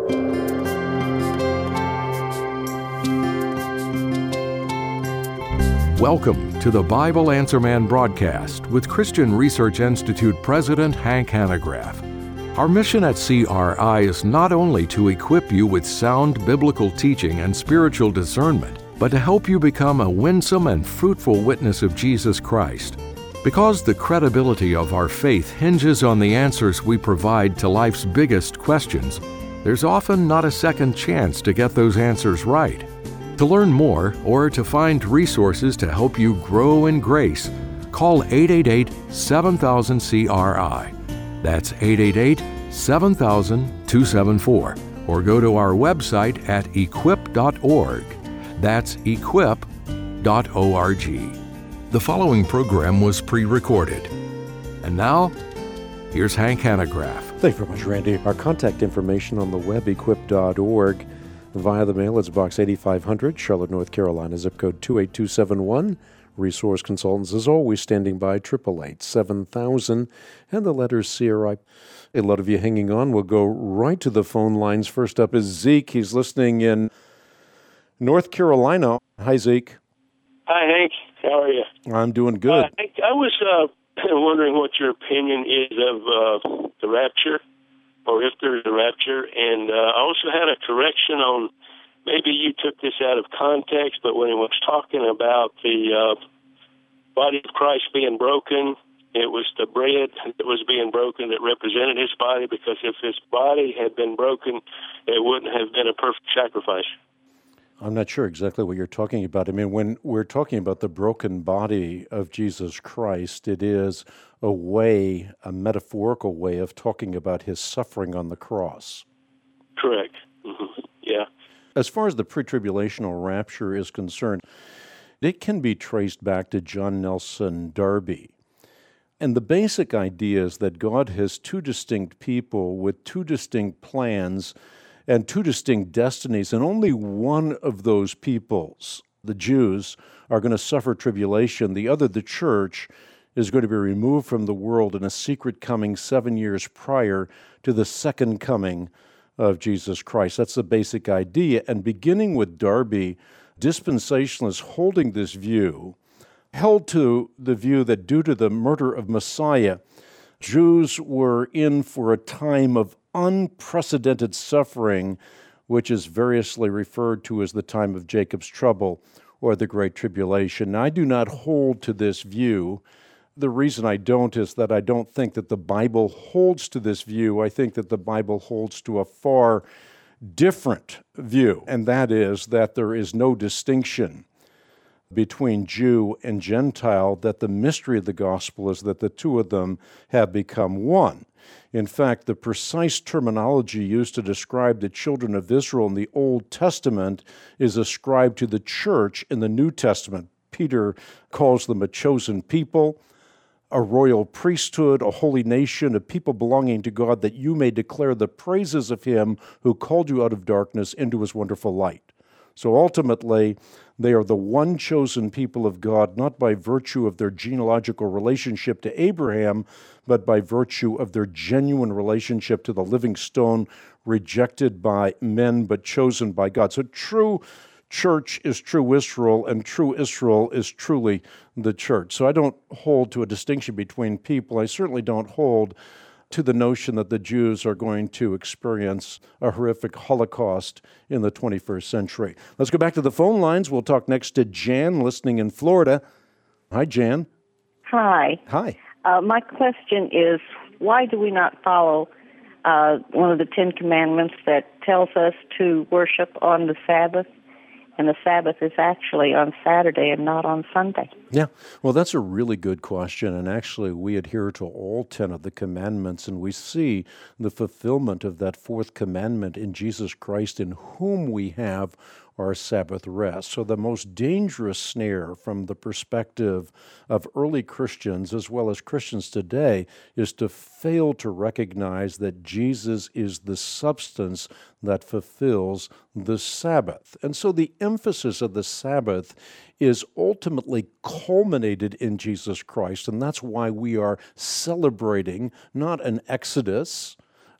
Welcome to the Bible Answer Man broadcast with Christian Research Institute President Hank Hanegraaff. Our mission at CRI is not only to equip you with sound biblical teaching and spiritual discernment, but to help you become a winsome and fruitful witness of Jesus Christ. Because the credibility of our faith hinges on the answers we provide to life's biggest questions, there's often not a second chance to get those answers right. To learn more or to find resources to help you grow in grace, call 888-7000-CRI. That's 888-7000-274. Or go to our website at equip.org. That's equip.org. The following program was pre-recorded. And now, here's Hank Hanegraaff. Thank you very much, Randy. Our contact information on the web, equip.org. Via the mail, it's Box 8500, Charlotte, North Carolina, zip code 28271. Resource consultants, as always, standing by, 888-7000, and the letters CRI. A lot of you hanging on. We'll go right to the phone lines. First up is Zeke. He's listening in North Carolina. Hi, Zeke. Hi, Hank. How are you? I'm doing good. Hank, I was wondering what your opinion is of the rapture, or if there's a rapture, and I also had a correction on, maybe you took this out of context, but when he was talking about the body of Christ being broken, it was the bread that was being broken that represented his body, because if his body had been broken, it wouldn't have been a perfect sacrifice. I'm not sure exactly what you're talking about. I mean, when we're talking about the broken body of Jesus Christ, it is a metaphorical way of talking about his suffering on the cross. Correct. Mm-hmm. Yeah. As far as the pre-tribulational rapture is concerned, it can be traced back to John Nelson Darby. And the basic idea is that God has two distinct people with two distinct plans and two distinct destinies, and only one of those peoples, the Jews, are going to suffer tribulation. The other, the church, is going to be removed from the world in a secret coming 7 years prior to the second coming of Jesus Christ. That's the basic idea. And beginning with Darby, dispensationalists holding this view held to the view that due to the murder of Messiah, Jews were in for a time of unprecedented suffering, which is variously referred to as the time of Jacob's trouble or the Great Tribulation. Now, I do not hold to this view. The reason I don't is that I don't think that the Bible holds to this view. I think that the Bible holds to a far different view, and that is that there is no distinction between Jew and Gentile, that the mystery of the gospel is that the two of them have become one. In fact, the precise terminology used to describe the children of Israel in the Old Testament is ascribed to the church in the New Testament. Peter calls them a chosen people, a royal priesthood, a holy nation, a people belonging to God, that you may declare the praises of him who called you out of darkness into his wonderful light. So ultimately, they are the one chosen people of God, not by virtue of their genealogical relationship to Abraham, but by virtue of their genuine relationship to the living stone, rejected by men, but chosen by God. So true church is true Israel, and true Israel is truly the church. So I don't hold to a distinction between people. I certainly don't hold to the notion that the Jews are going to experience a horrific Holocaust in the 21st century. Let's go back to the phone lines. We'll talk next to Jan, listening in Florida. Hi, Jan. Hi. Hi. My question is, why do we not follow one of the Ten Commandments that tells us to worship on the Sabbath? And the Sabbath is actually on Saturday and not on Sunday. Yeah, well, that's a really good question. And actually, we adhere to all 10 of the commandments, and we see the fulfillment of that fourth commandment in Jesus Christ, in whom we have our Sabbath rest. So the most dangerous snare from the perspective of early Christians as well as Christians today is to fail to recognize that Jesus is the substance that fulfills the Sabbath. And so the emphasis of the Sabbath is ultimately culminated in Jesus Christ, and that's why we are celebrating not an Exodus,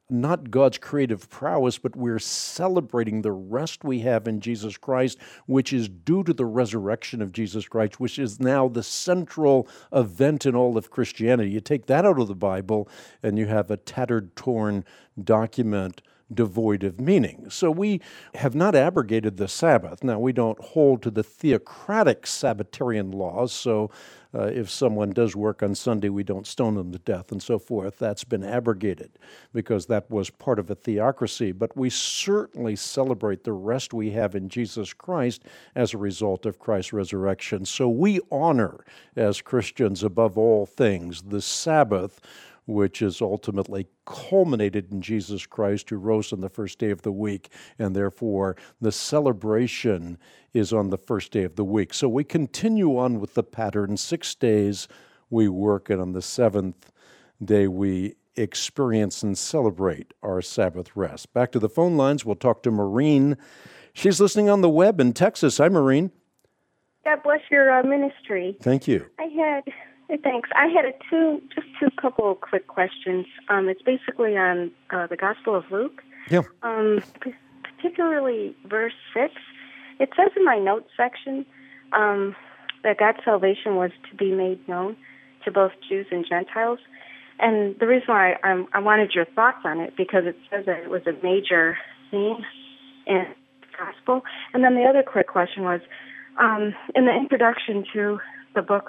not God's creative prowess, but we're celebrating the rest we have in Jesus Christ, which is due to the resurrection of Jesus Christ, which is now the central event in all of Christianity. You take that out of the Bible, and you have a tattered, torn document devoid of meaning. So we have not abrogated the Sabbath. Now, we don't hold to the theocratic Sabbatarian laws, so if someone does work on Sunday, we don't stone them to death and so forth. That's been abrogated because that was part of a theocracy. But we certainly celebrate the rest we have in Jesus Christ as a result of Christ's resurrection. So we honor, as Christians, above all things, the Sabbath, which is ultimately culminated in Jesus Christ, who rose on the first day of the week, and therefore the celebration is on the first day of the week. So we continue on with the pattern. 6 days we work, and on the seventh day we experience and celebrate our Sabbath rest. Back to the phone lines, we'll talk to Maureen. She's listening on the web in Texas. Hi, Maureen. God bless your ministry. Thank you. Thanks. I had two couple of quick questions. It's basically on the Gospel of Luke. Yeah. Particularly verse 6. It says in my notes section that God's salvation was to be made known to both Jews and Gentiles. And the reason why I wanted your thoughts on it, because it says that it was a major theme in the Gospel. And then the other quick question was, in the introduction to the book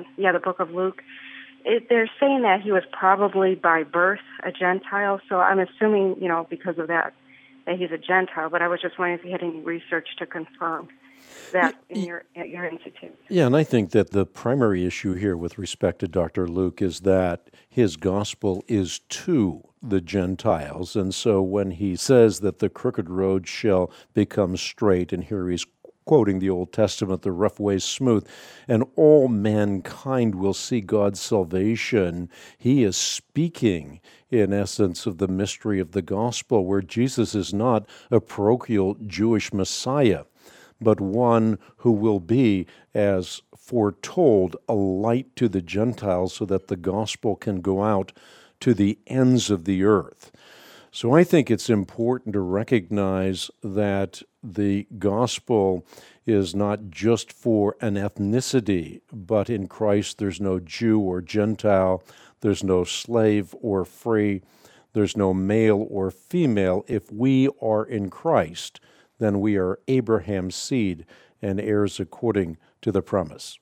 of Luke, they're saying that he was probably by birth a Gentile. So I'm assuming, because of that he's a Gentile. But I was just wondering if you had any research to confirm that at your institute. Yeah, and I think that the primary issue here with respect to Dr. Luke is that his gospel is to the Gentiles. And so when he says that the crooked road shall become straight, and here he's quoting the Old Testament, the rough ways smooth, and all mankind will see God's salvation. He is speaking, in essence, of the mystery of the gospel, where Jesus is not a parochial Jewish Messiah, but one who will be, as foretold, a light to the Gentiles so that the gospel can go out to the ends of the earth. So I think it's important to recognize that the gospel is not just for an ethnicity, but in Christ there's no Jew or Gentile, there's no slave or free, there's no male or female. If we are in Christ, then we are Abraham's seed and heirs according to the promise.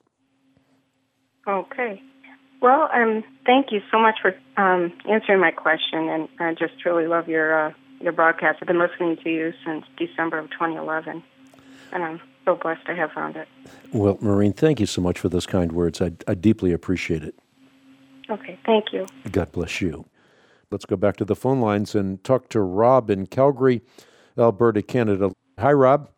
Okay. Well, thank you so much for answering my question, and I just truly love your broadcast. I've been listening to you since December of 2011, and I'm so blessed to have found it. Well, Maureen, thank you so much for those kind words. I deeply appreciate it. Okay, thank you. God bless you. Let's go back to the phone lines and talk to Rob in Calgary, Alberta, Canada. Hi, Rob.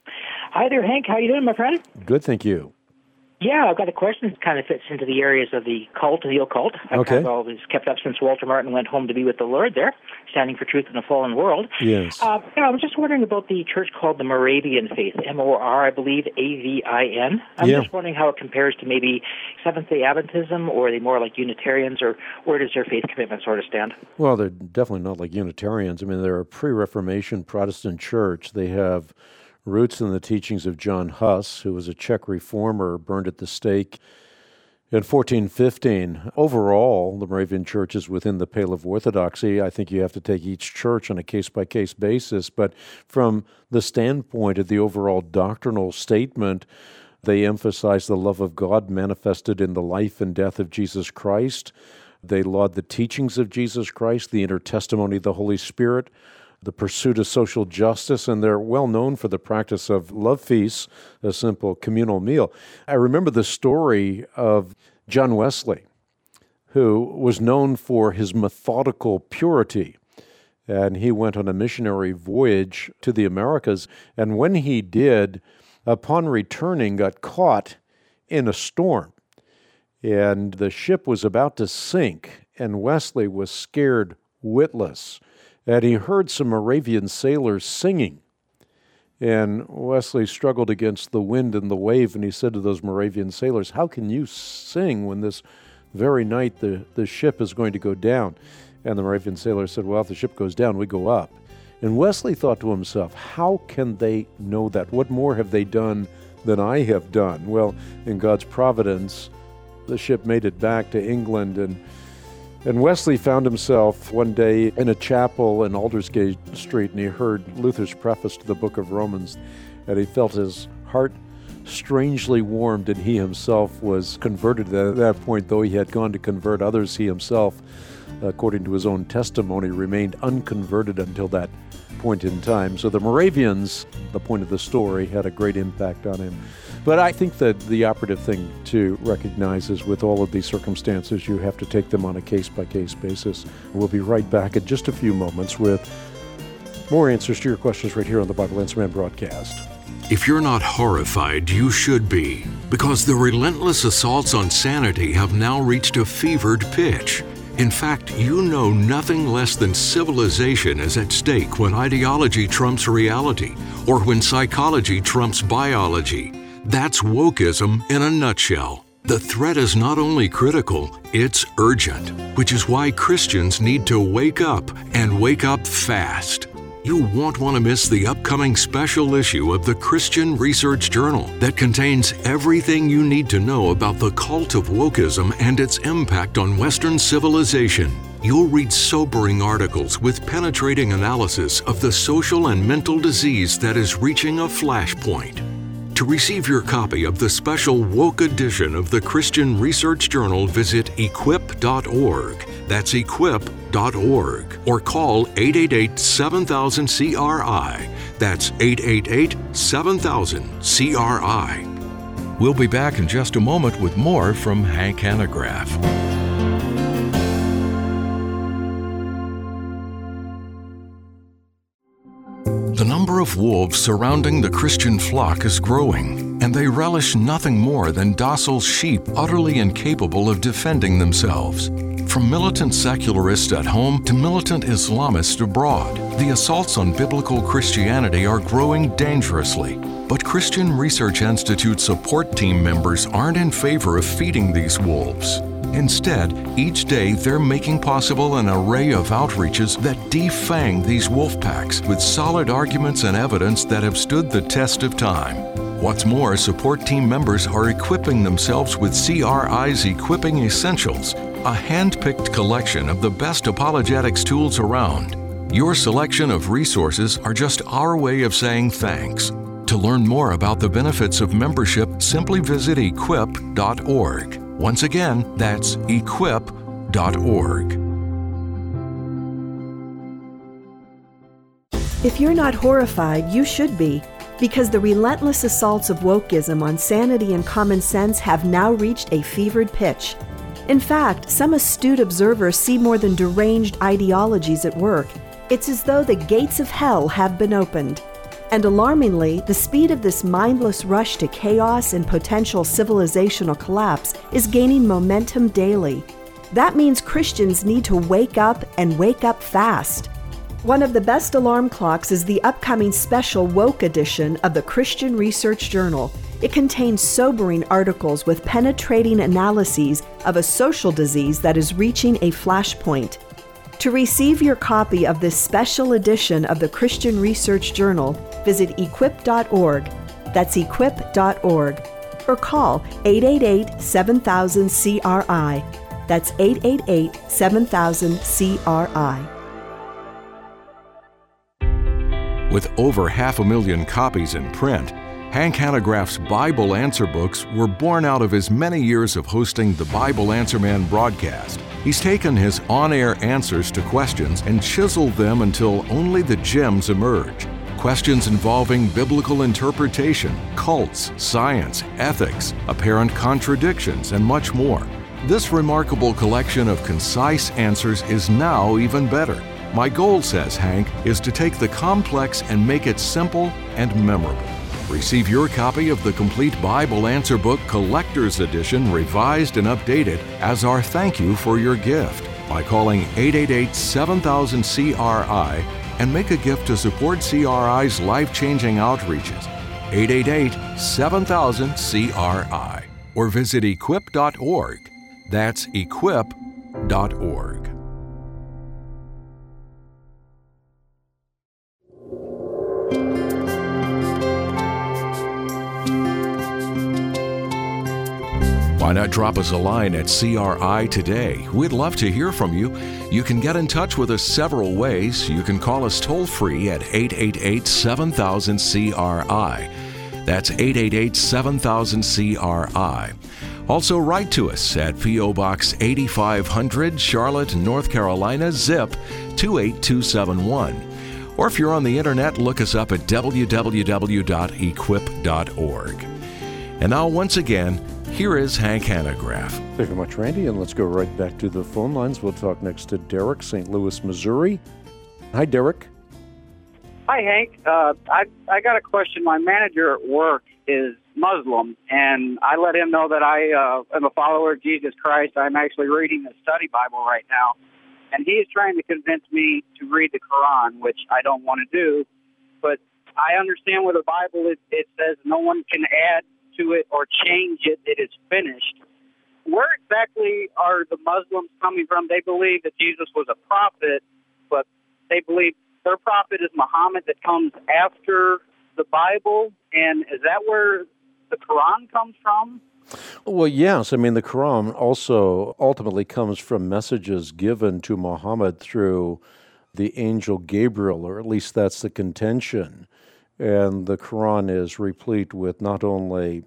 Hi there, Hank. How you doing, my friend? Good, thank you. Yeah, I've got a question that kind of fits into the areas of the cult and the occult. I've kind of always kept up since Walter Martin went home to be with the Lord there, standing for truth in a fallen world. Yes. I was just wondering about the church called the Moravian Faith, M-O-R, I believe, A-V-I-N. I'm just wondering how it compares to maybe Seventh-day Adventism, or are they more like Unitarians, or where does their faith commitment sort of stand? Well, they're definitely not like Unitarians. I mean, they're a pre-Reformation Protestant church. They have roots in the teachings of John Huss, who was a Czech reformer burned at the stake in 1415. Overall, the Moravian Church is within the pale of orthodoxy. I think you have to take each church on a case-by-case basis, but from the standpoint of the overall doctrinal statement, they emphasize the love of God manifested in the life and death of Jesus Christ. They laud the teachings of Jesus Christ, the intertestimony of the Holy Spirit, the pursuit of social justice, and they're well known for the practice of love feasts, a simple communal meal. I remember the story of John Wesley, who was known for his methodical purity, and he went on a missionary voyage to the Americas, and when he did, upon returning, got caught in a storm, and the ship was about to sink, and Wesley was scared witless. And he heard some Moravian sailors singing. And Wesley struggled against the wind and the wave, and he said to those Moravian sailors, "How can you sing when this very night the ship is going to go down?" And the Moravian sailor said, well, if the ship goes down, we go up. And Wesley thought to himself, how can they know that? What more have they done than I have done? Well, in God's providence, the ship made it back to England, and Wesley found himself one day in a chapel in Aldersgate Street, and he heard Luther's preface to the book of Romans, and he felt his heart strangely warmed, and he himself was converted at that point. Though he had gone to convert others, he himself, according to his own testimony, remained unconverted until that point in time. So the Moravians, the point of the story, had a great impact on him. But I think that the operative thing to recognize is with all of these circumstances, you have to take them on a case-by-case basis. We'll be right back in just a few moments with more answers to your questions right here on the Bible Answer Man broadcast. If you're not horrified, you should be, because the relentless assaults on sanity have now reached a fevered pitch. In fact, you know nothing less than civilization is at stake when ideology trumps reality, or when psychology trumps biology. That's wokeism in a nutshell. The threat is not only critical, it's urgent, which is why Christians need to wake up, and wake up fast. You won't want to miss the upcoming special issue of the Christian Research Journal that contains everything you need to know about the cult of wokeism and its impact on Western civilization. You'll read sobering articles with penetrating analysis of the social and mental disease that is reaching a flashpoint. To receive your copy of the special Woke edition of the Christian Research Journal, visit equip.org. That's equip.org. Or call 888-7000-CRI. That's 888-7000-CRI. We'll be back in just a moment with more from Hank Hanegraaff. The number of wolves surrounding the Christian flock is growing, and they relish nothing more than docile sheep utterly incapable of defending themselves. From militant secularists at home to militant Islamists abroad, the assaults on biblical Christianity are growing dangerously. But Christian Research Institute support team members aren't in favor of feeding these wolves. Instead, each day they're making possible an array of outreaches that defang these wolf packs with solid arguments and evidence that have stood the test of time. What's more, support team members are equipping themselves with CRI's Equipping Essentials, a hand-picked collection of the best apologetics tools around. Your selection of resources are just our way of saying thanks. To learn more about the benefits of membership, simply visit equip.org. Once again, that's equip.org. If you're not horrified, you should be, because the relentless assaults of wokeism on sanity and common sense have now reached a fevered pitch. In fact, some astute observers see more than deranged ideologies at work. It's as though the gates of hell have been opened. And alarmingly, the speed of this mindless rush to chaos and potential civilizational collapse is gaining momentum daily. That means Christians need to wake up and wake up fast. One of the best alarm clocks is the upcoming special Woke edition of the Christian Research Journal. It contains sobering articles with penetrating analyses of a social disease that is reaching a flashpoint. To receive your copy of this special edition of the Christian Research Journal, visit equip.org. That's equip.org. Or call 888-7000-CRI. That's 888-7000-CRI. With over 500,000 copies in print, Hank Hanegraaff's Bible Answer books were born out of his many years of hosting the Bible Answer Man broadcast. He's taken his on-air answers to questions and chiseled them until only the gems emerge. Questions involving biblical interpretation, cults, science, ethics, apparent contradictions, and much more. This remarkable collection of concise answers is now even better. My goal, says Hank, is to take the complex and make it simple and memorable. Receive your copy of the complete Bible Answer Book Collector's Edition, revised and updated, as our thank you for your gift by calling 888-7000-CRI and make a gift to support CRI's life-changing outreaches. 888-7000-CRI or visit equip.org. That's equip.org. Why not drop us a line at CRI today? We'd love to hear from you. You can get in touch with us several ways. You can call us toll-free at 888-7000-CRI. That's 888-7000-CRI. Also write to us at P.O. Box 8500, Charlotte, North Carolina, zip 28271. Or if you're on the internet, look us up at www.equip.org. And now, once again, here is Hank Hanegraaff. Thank you very much, Randy, and let's go right back to the phone lines. We'll talk next to Derek, St. Louis, Missouri. Hi, Derek. Hi, Hank. I got a question. My manager at work is Muslim, and I let him know that I am a follower of Jesus Christ. I'm actually reading the study Bible right now, and he is trying to convince me to read the Quran, which I don't want to do. But I understand with the Bible it says no one can add to it or change it. It is finished. Where exactly are the Muslims coming from? They believe that Jesus was a prophet, but they believe their prophet is Muhammad that comes after the Bible. And is that where the Quran comes from? Well, yes. I mean, the Quran also ultimately comes from messages given to Muhammad through the angel Gabriel, or at least that's the contention. And the Quran is replete with not only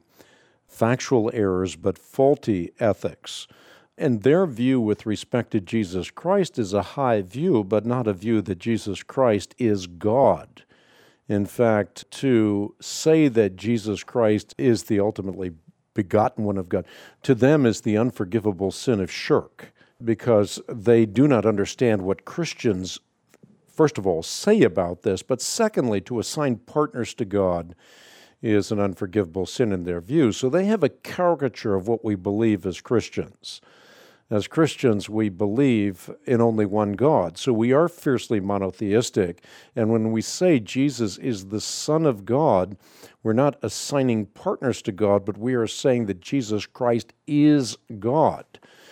factual errors, but faulty ethics. And their view with respect to Jesus Christ is a high view, but not a view that Jesus Christ is God. In fact, to say that Jesus Christ is the ultimately begotten one of God, to them is the unforgivable sin of shirk, because they do not understand what Christians first of all, say about this, but secondly, to assign partners to God is an unforgivable sin in their view. So they have a caricature of what we believe as Christians. As Christians, we believe in only one God. So we are fiercely monotheistic. And when we say Jesus is the Son of God, we're not assigning partners to God, but we are saying that Jesus Christ is God,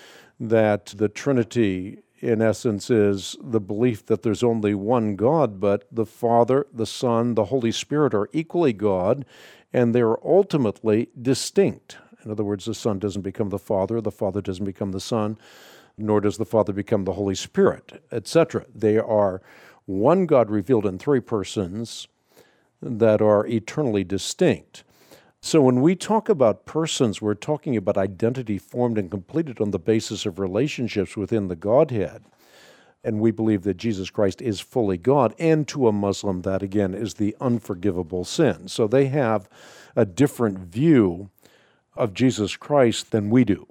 that the Trinity in essence is the belief that there's only one God, but the Father, the Son, the Holy Spirit are equally God, and they're ultimately distinct. In other words, the Son doesn't become the Father doesn't become the Son, nor does the Father become the Holy Spirit, etc. They are one God revealed in three persons that are eternally distinct. So when we talk about persons, we're talking about identity formed and completed on the basis of relationships within the Godhead. And we believe that Jesus Christ is fully God, and to a Muslim, that again is the unforgivable sin. So they have a different view of Jesus Christ than we do.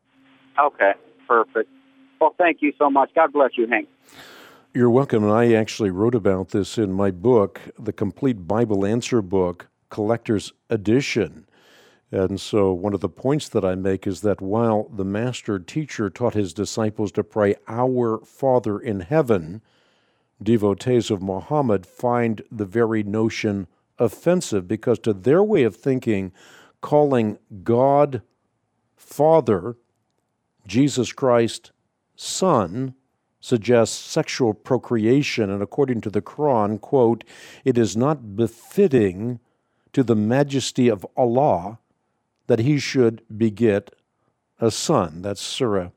Okay, perfect. Well, thank you so much. God bless you, Hank. You're welcome. And I actually wrote about this in my book, The Complete Bible Answer Book, Collector's Edition. And so one of the points that I make is that while the master teacher taught his disciples to pray, "Our Father in heaven," devotees of Muhammad find the very notion offensive, because to their way of thinking, calling God Father, Jesus Christ Son, suggests sexual procreation, and according to the Quran, quote, "It is not befitting to the majesty of Allah that he should beget a son." That's Surah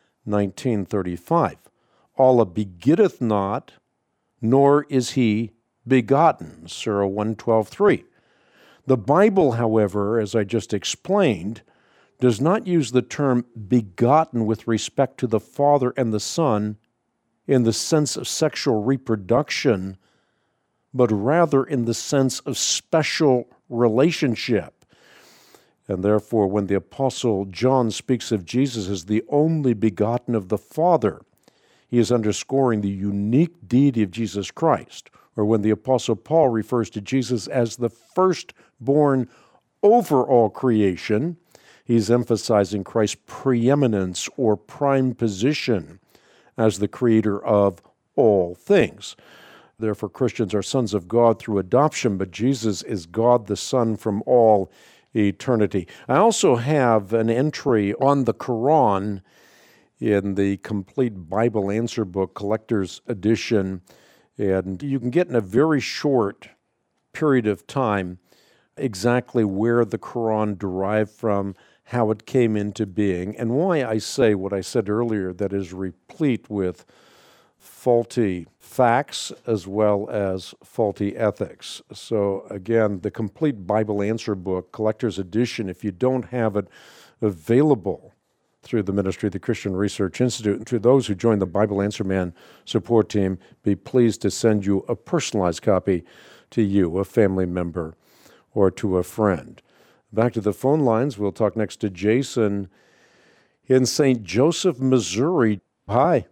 19:35. Allah begetteth not, nor is he begotten, Surah 112:3. The Bible, however, as I just explained, does not use the term begotten with respect to the Father and the Son in the sense of sexual reproduction, but rather in the sense of special relationship. And therefore, when the Apostle John speaks of Jesus as the only begotten of the Father, he is underscoring the unique deity of Jesus Christ. Or when the Apostle Paul refers to Jesus as the firstborn over all creation, he's emphasizing Christ's preeminence or prime position as the creator of all things. Therefore, Christians are sons of God through adoption, but Jesus is God the Son from all eternity. I also have an entry on the Quran in the Complete Bible Answer Book, Collector's Edition, and you can get in a very short period of time exactly where the Quran derived from, how it came into being, and why I say what I said earlier, that is replete with faulty facts as well as faulty ethics. So again, the complete Bible Answer book, collector's edition, if you don't have it available through the ministry of the Christian Research Institute, and to those who join the Bible Answer Man support team, be pleased to send you a personalized copy to you, a family member, or to a friend. Back to the phone lines. We'll talk next to Jason in St. Joseph, Missouri. Hi.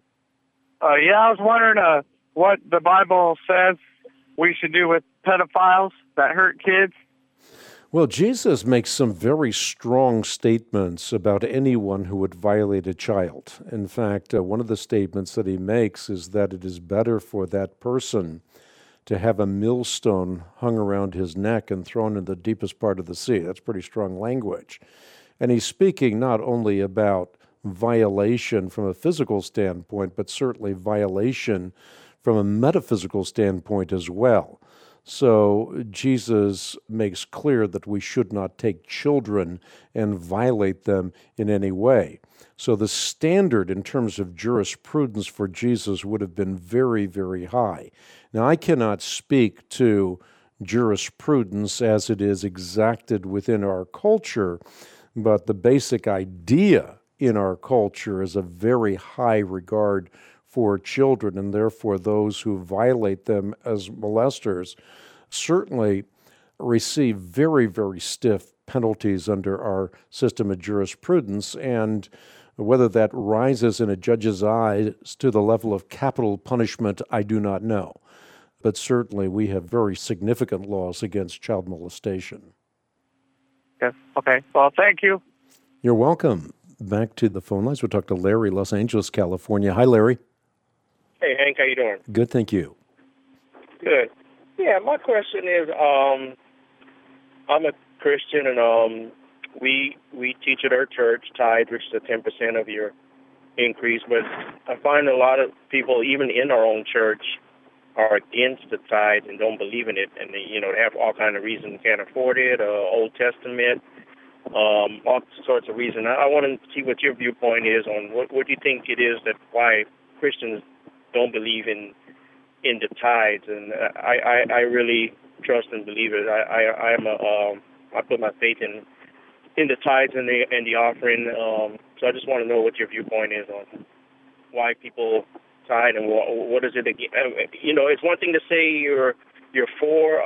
I was wondering what the Bible says we should do with pedophiles that hurt kids. Well, Jesus makes some very strong statements about anyone who would violate a child. In fact, one of the statements that he makes is that it is better for that person to have a millstone hung around his neck and thrown in the deepest part of the sea. That's pretty strong language. And he's speaking not only about violation from a physical standpoint, but certainly violation from a metaphysical standpoint as well. So Jesus makes clear that we should not take children and violate them in any way. So the standard in terms of jurisprudence for Jesus would have been very, very high. Now, I cannot speak to jurisprudence as it is exacted within our culture, but the basic idea in our culture is a very high regard for children, and therefore those who violate them as molesters certainly receive very, very stiff penalties under our system of jurisprudence, and whether that rises in a judge's eyes to the level of capital punishment, I do not know. But certainly we have very significant laws against child molestation. Yes. Okay. Well, thank you. You're welcome. Back to the phone lines. We'll talk to Larry, Los Angeles, California. Hi, Larry. Hey, Hank. How you doing? Good, thank you. Good. Yeah, my question is, I'm a Christian, and we teach at our church tithe, which is 10% of your increase. But I find a lot of people, even in our own church, are against the tithe and don't believe in it, and they have all kind of reasons, can't afford it, Old Testament, all sorts of reasons. I want to see what your viewpoint is on what do you think it is that why Christians don't believe in the tithes, and I really trust and believe it. I put my faith in the tithes and the offering. So I just want to know what your viewpoint is on why people tithe and what is it again. It's one thing to say you're for.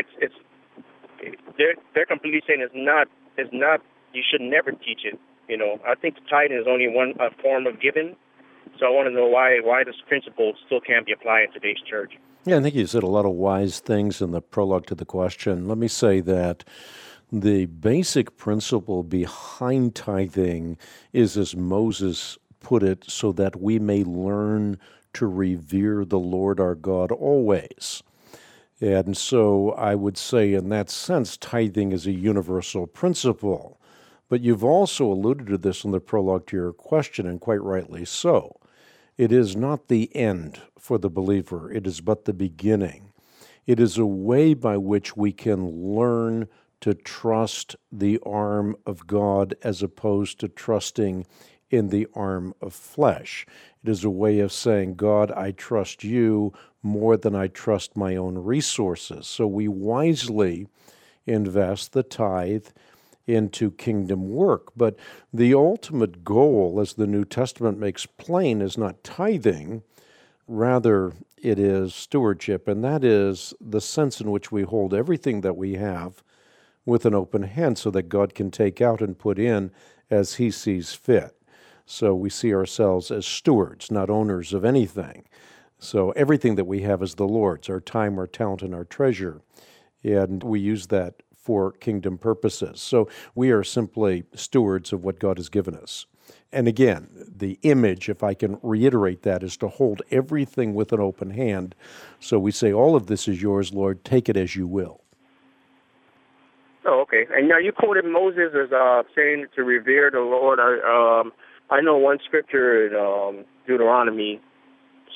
They're completely saying it's not. You should never teach it. I think the tithing is only one form of giving. So I want to know why this principle still can't be applied in today's church. Yeah, I think you said a lot of wise things in the prologue to the question. Let me say that the basic principle behind tithing is, as Moses put it, so that we may learn to revere the Lord our God always. And so I would say in that sense, tithing is a universal principle. But you've also alluded to this in the prologue to your question, and quite rightly so. It is not the end for the believer. It is but the beginning. It is a way by which we can learn to trust the arm of God as opposed to trusting in the arm of flesh. It is a way of saying, God, I trust you more than I trust my own resources. So we wisely invest the tithe into kingdom work. But the ultimate goal, as the New Testament makes plain, is not tithing. Rather, it is stewardship, and that is the sense in which we hold everything that we have with an open hand so that God can take out and put in as He sees fit. So we see ourselves as stewards, not owners of anything. So everything that we have is the Lord's, our time, our talent, and our treasure. And we use that for kingdom purposes. So we are simply stewards of what God has given us. And again, the image, if I can reiterate that, is to hold everything with an open hand. So we say, all of this is yours, Lord, take it as you will. Oh, okay. And now you quoted Moses as saying to revere the Lord. I know one scripture in Deuteronomy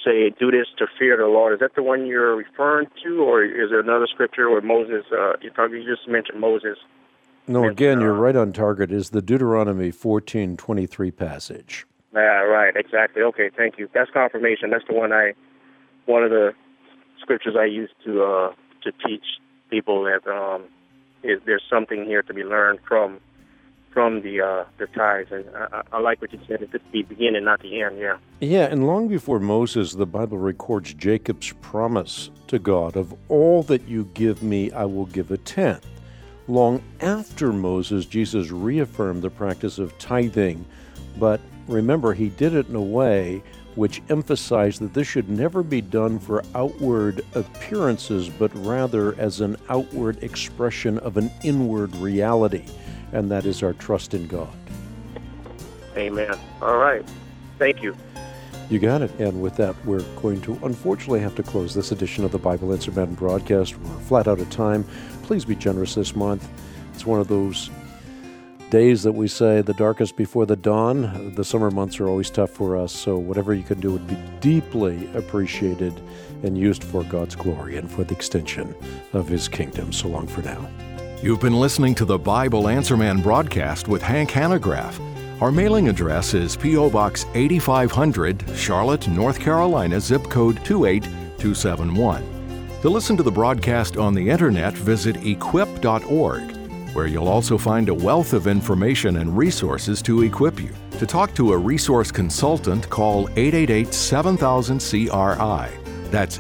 say, do this to fear the Lord. Is that the one you're referring to, or is there another scripture where Moses, you just mentioned Moses? No, again, you're right on target. Is the Deuteronomy 14:23 passage. Yeah, right, exactly. Okay, thank you. That's confirmation. That's one of the scriptures I use to teach people that there's something here to be learned from the tithes. And I like what you said, it's the beginning, not the end, yeah. Yeah, and long before Moses, the Bible records Jacob's promise to God, of all that you give me, I will give a tenth. Long after Moses, Jesus reaffirmed the practice of tithing, but remember, he did it in a way which emphasized that this should never be done for outward appearances, but rather as an outward expression of an inward reality, and that is our trust in God. Amen. All right. Thank you. You got it. And with that, we're going to unfortunately have to close this edition of the Bible Answer Man broadcast. We're flat out of time. Please be generous this month. It's one of those days that we say the darkest before the dawn. The summer months are always tough for us, so whatever you can do would be deeply appreciated and used for God's glory and for the extension of His kingdom. So long for now. You've been listening to the Bible Answer Man broadcast with Hank Hanegraaff. Our mailing address is P.O. Box 8500, Charlotte, North Carolina, zip code 28271. To listen to the broadcast on the internet, visit equip.org, where you'll also find a wealth of information and resources to equip you. To talk to a resource consultant, call 888-7000-CRI. That's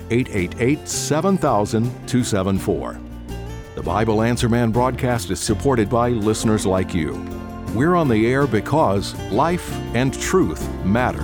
888-7000-274. The Bible Answer Man broadcast is supported by listeners like you. We're on the air because life and truth matter.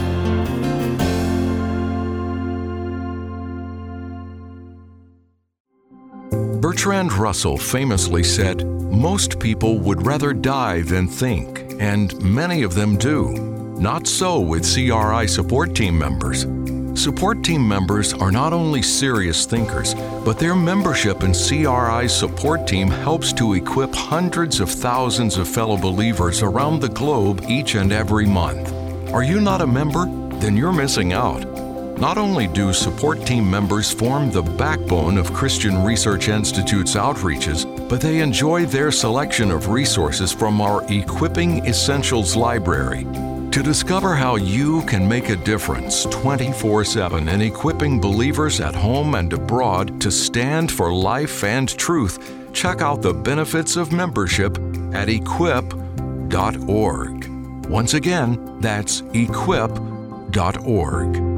Bertrand Russell famously said, "Most people would rather die than think, and many of them do. Not so with CRI support team members. Support team members are not only serious thinkers, but their membership in CRI's support team helps to equip hundreds of thousands of fellow believers around the globe each and every month. Are you not a member? Then you're missing out. Not only do support team members form the backbone of Christian Research Institute's outreaches, but they enjoy their selection of resources from our Equipping Essentials library. To discover how you can make a difference 24/7 in equipping believers at home and abroad to stand for life and truth, check out the benefits of membership at equip.org. Once again, that's equip.org.